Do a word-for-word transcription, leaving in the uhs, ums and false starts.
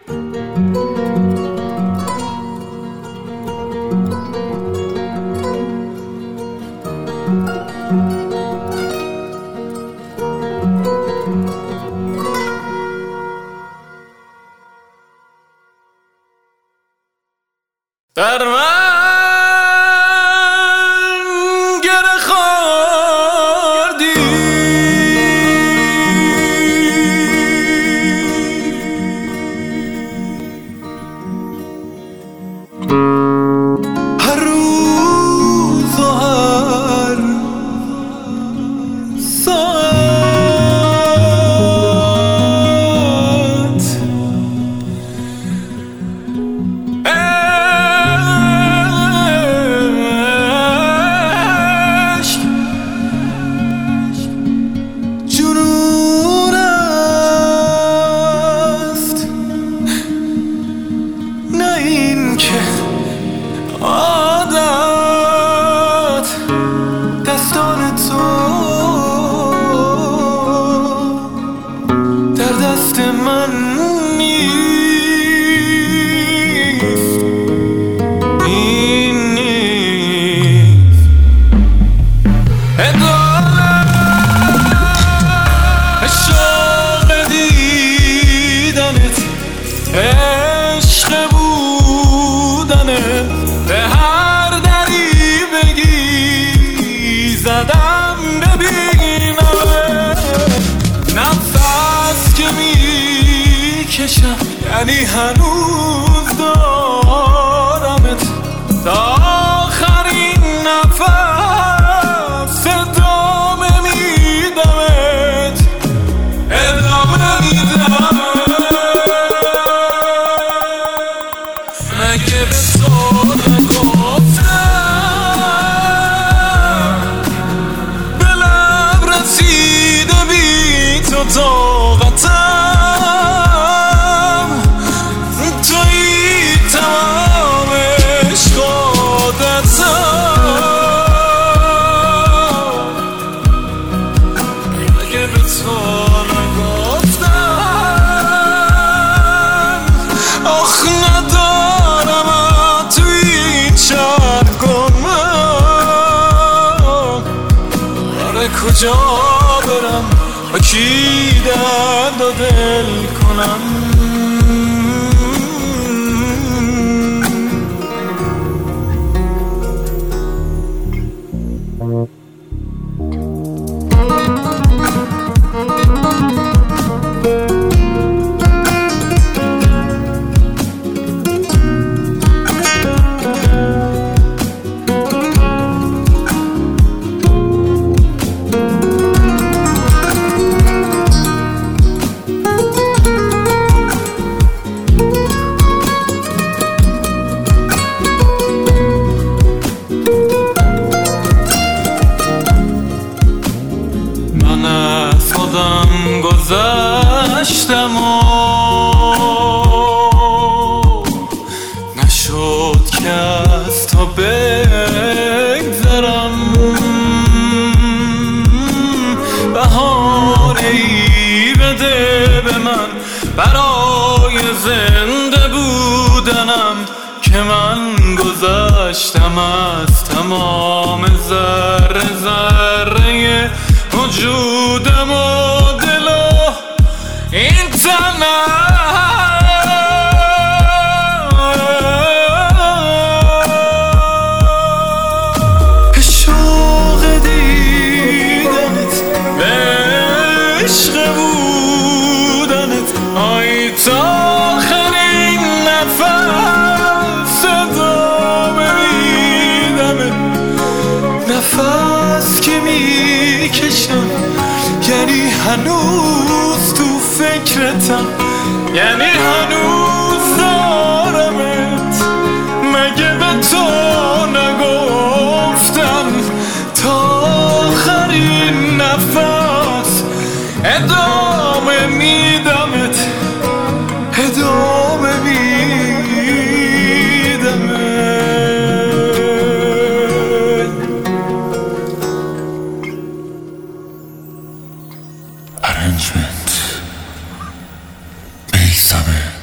در من گره خوردی، هر روز و هر ساعت عادت دستان تو در دست من نیست، این نیست عدالت شوق دیدنت، عشق بودنت، به هر دری بگی زدم ببینم، نفس که میکشم یعنی هنوز دارمت، تا آخرین نفس ادامه میدمت، ادامه میدمت. مگه به تو نگفتم به لب رسیده بی تو طاقتم، تویی تمام عشق عادتم. مگه به تو نگفتم آخ ندارم کجا برم و کی درد و دل کنم. خودم گذشتم و نشد که از تو بگذرم، بهاره‌ای بده به من برای زنده بودنم، که من گذشتم از تمام ذره ذره وجودم و دل و این تنم. شوق دیدنت، عشق بودنت، آی تا آخرین نفس ادامه میدمت، نفس که میکشم یعنی هنوز تو فکرتم، یعنی هنوز دارمت. مگه به تو نگفتم تا آخرین نفس ادامه میدمت، ادامه میدمت. Arrangement Bey Samet.